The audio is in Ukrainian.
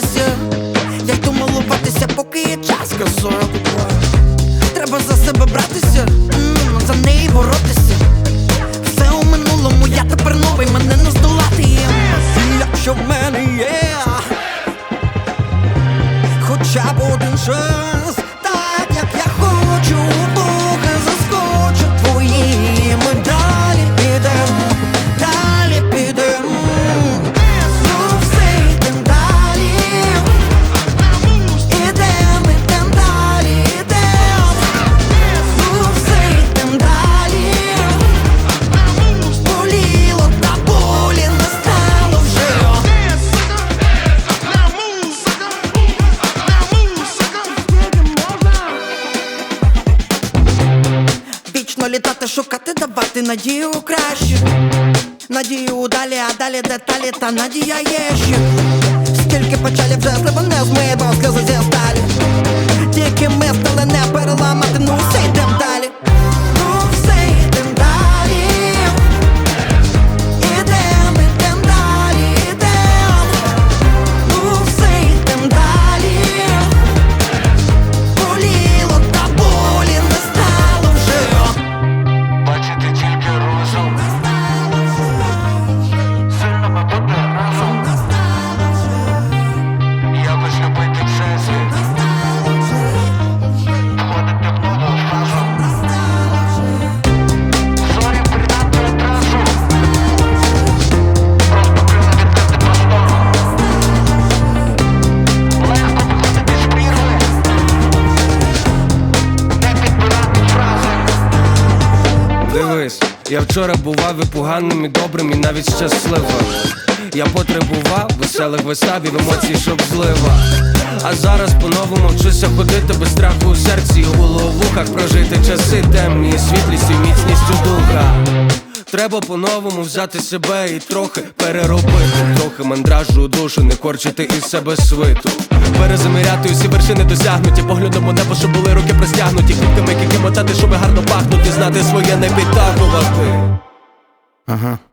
здаватися, як то милуватися, поки є час, казок. Треба за себе братися, за неї боротися. Все у минулому, я тепер новий, мене не здолати. Якщо в мене є хоча б один шанс, так як я хочу, поки заскочу твої, ми далі підем, далі підем. Ну все, йдем далі, ідем далі, ідем. Ну все, йдем далі, боліло та болі не стало вже. Вічно літати, шукати, давати надію краще. Надію далі, а далі деталі, та надія є ще. Стільки печалі вже слива не змиє, бо сльози зі сталі. Тільки ми стали не переламати, ну все, йдем далі. Ну все, йдем далі, ідем далі, ідем. Ну все, йдем далі, боліло та болі не стало вже. Бачити тільки розум, сильно ми бути разом, якось любити все світ, входити в нову фазу. Зорі придати одразу, просто крила відкрити простору. Легко виходити з прірви, не підбирати фрази. Дивись, я вчора бував і поганим, і добрим, і навіть щасливим. Я потребував веселих виставів, емоцій, щоб злива. А зараз по-новому вчуся ходити без страху у серці, і гулу у вухах, прожити часи темні, і світлістю, і міцністю духа. Треба по-новому взяти себе і трохи переробити, трохи мандражу у душу, не корчити із себе свиту. Перезаміряти усі вершини досягнуті, поглядом у небо, щоб були руки простягнуті, квітками, які мотати, щоб гарно пахнути, знати своє, не підтагувати. Ага.